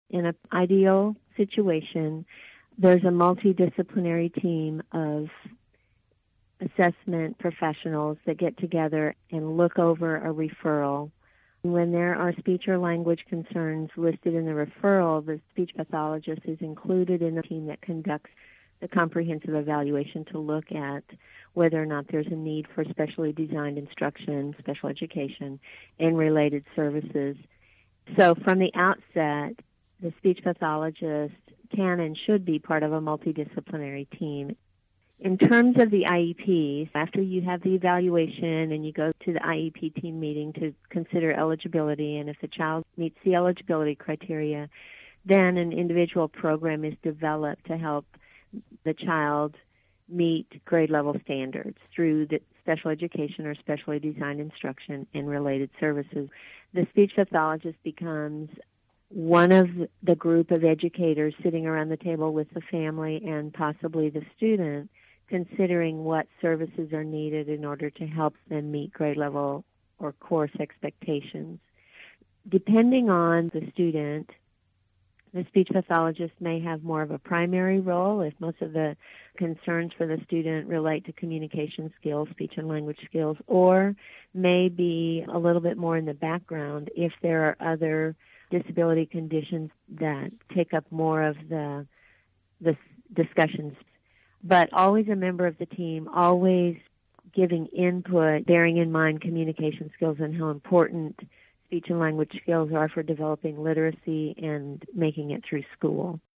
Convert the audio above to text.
In an ideal situation, there's a multidisciplinary team of assessment professionals that get together and look over a referral. When there are speech or language concerns listed in the referral, the speech pathologist is included in the team that conducts the comprehensive evaluation to look at whether or not there's a need for specially designed instruction, special education, and related services. So from the outset, the speech pathologist can and should be part of a multidisciplinary team. In terms of the IEPs, after you have the evaluation and you go to the IEP team meeting to consider eligibility, and if the child meets the eligibility criteria, then an individual program is developed to help the child meet grade level standards through the special education or specially designed instruction and related services. The speech pathologist becomes one of the group of educators sitting around the table with the family and possibly the student, considering what services are needed in order to help them meet grade level or course expectations. Depending on the student, the speech pathologist may have more of a primary role if most of the concerns for the student relate to communication skills, speech and language skills, or may be a little bit more in the background if there are other disability conditions that take up more of the discussions. But always a member of the team, always giving input, bearing in mind communication skills and how important speech and language skills are for developing literacy and making it through school.